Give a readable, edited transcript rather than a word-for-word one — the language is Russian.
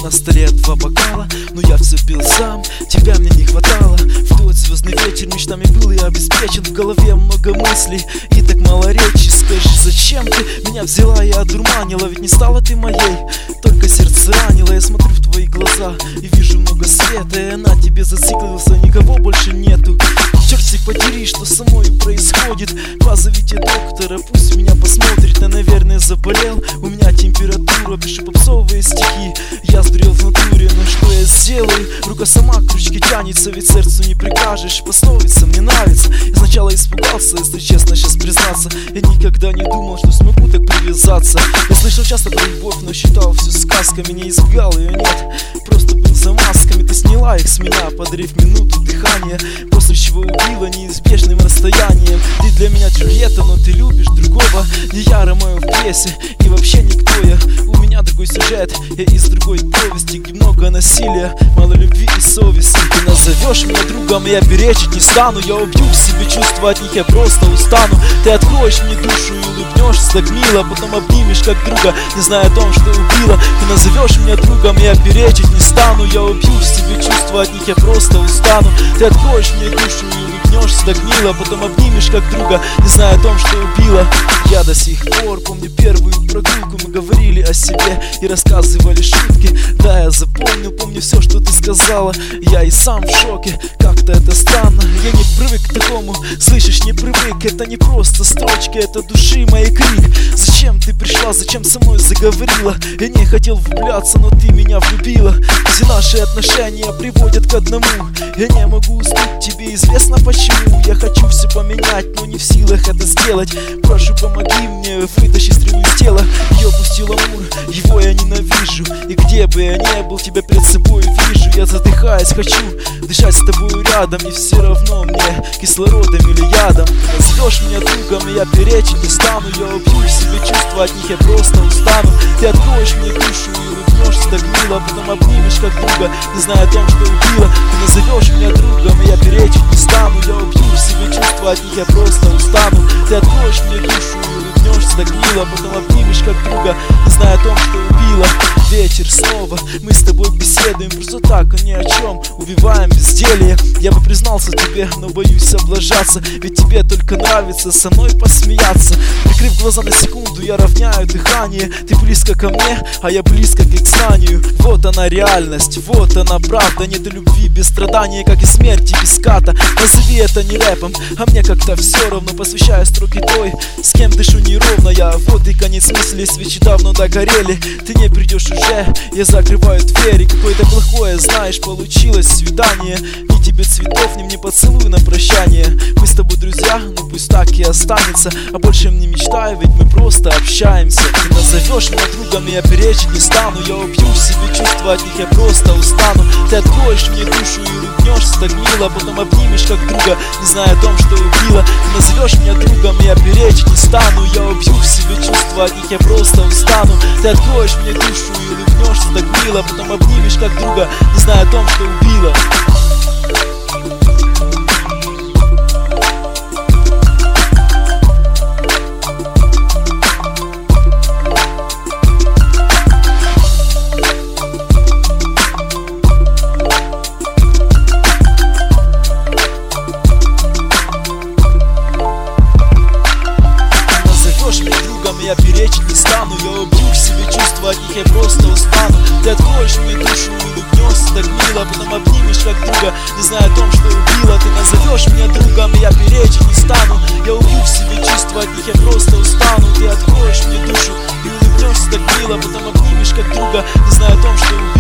На столе 2 бокала, но я все пил сам. Тебя мне не хватало. В тот звездный вечер мечтами был я обеспечен. В голове много мыслей и так мало речи. Скажи, зачем ты меня взяла и одурманила? Ведь не стала ты моей, только сердце ранило. Я смотрю в твои глаза и вижу много света. Я на тебе зациклился, никого больше нету. Черт всех подери, что со мной происходит. Позовите доктора, пусть меня посмотрит. Я, наверное, заболел, у меня температура. Пишу попсовые стихи, я сдурел в натуре. Но что я сделаю? Рука сама к ручке тянется, ведь сердцу не прикажешь. Пословица мне нравится. Я сначала испугался, если честно сейчас признаться. Я никогда не думал, что смогу так привязаться. Я слышал часто про любовь, но считал все сказками. Не избегал ее, нет, просто был за масками. Ты сняла их с меня, подарив минуту дыхания, после чего убила неизбежным расстоянием. Ты для меня Джульетта, но ты любишь другого. Не я Ромео в пьесе, и вообще никто я. У меня другой сюжет, я из другой повести, где много насилия, мало любви и совести. Ты назовешь меня другом, я перечить не стану. Я убью в себе чувства, от них я просто устану. Ты откроешь мне душу и улыбнешься так мило, потом обнимешь как друга, не зная о том, что убила. Ты назовешь меня другом, я перечить не стану. Я убью в себе чувства, от них я просто устану. Ты откроешь мне душу и улыбнешься так мило, потом обнимешь как друга, не зная о том, что убила. Я до сих пор помню первую прогулку. Мы говорили о себе и рассказывали шутки. Да, я запомнил, помню все, что ты сказала. Я и сам в шоке, как-то это странно. Я не привык к такому, слышишь, не привык. Это не просто строчки, это души моей крик. Зачем ты пришла, зачем со мной заговорила? Я не хотел влюбляться, но ты меня влюбила. Все наши отношения приводят к одному. Я не могу уснуть, тебе известно почему. Я хочу все поменять, но не в силах это сделать. Прошу, помоги мне, вытащи стрелу из тела. Ее пустил Амур, его я ненавижу. И где бы я ни был, тебя перед собой вижу. Я задыхаюсь, хочу дышать с тобой рядом. И все равно мне, кислородом или ядом. Ты назовешь меня другом, и я перечить не стану. Я убью в себе чувства, от них я просто устану. Ты откроешь мне душу и улыбнешься так мило, потом обнимешь как друга, не зная о том, что убила. Ты назовешь меня другом, и я перечить не стану. Я убью в себе чувства, от них я просто устану. Ты откроешь мне душу и улыбнешься так мило, потом обнимешь как друга, не зная о том, что убила. Вечер снова, мы с тобой беседуем просто так, а ни о чем, убиваем безделье. Я бы признался тебе, но боюсь облажаться, ведь тебе только нравится со мной посмеяться. Прикрыв глаза на секунду, я равняю дыхание. Ты близко ко мне, а я близко к их знанию. Вот она реальность, вот она правда. Нет любви без страдания, как и смерти без ката. Назови это не рэпом, а мне как-то все равно. Посвящаю строки той, с кем дышу неровно я. Вот и конец мысли, свечи давно догорели. Ты не придешь уже, я закрываю двери. Какое-то плохое, знаешь, получилось свидание. Ни тебе цветов, ни мне поцелуй на прощание. Мы с тобой друзья, ну пусть так и останется. А больше не мечтаю, ведь мы просто общаемся. Ты назовешь меня другом, и я перечить не стану. Я убью в себе чувства, от них я просто устану. Ты откроешь мне душу и улыбнешься так мило, потом обнимешь как друга, не зная о том, что убила. Ты назовешь меня другом, и я перечить не стану. Я убью в себе чувства, от них я просто устану. Ты откроешь мне душу и улыбнешься так мило, потом обнимешь как друга, не зная о том, что убила. Я перечить не стану, я убью в себе чувства, от них я просто устану. Ты откроешь мне душу и улыбнешься так мило, потом обнимешь как друга, не зная о том, что убила. Ты назовешь меня другом, и я перечить не стану. Я убью в себе чувства, от них я просто устану. Ты откроешь мне душу и улыбнешься так мило, потом обнимешь как друга, не зная о том, что убила.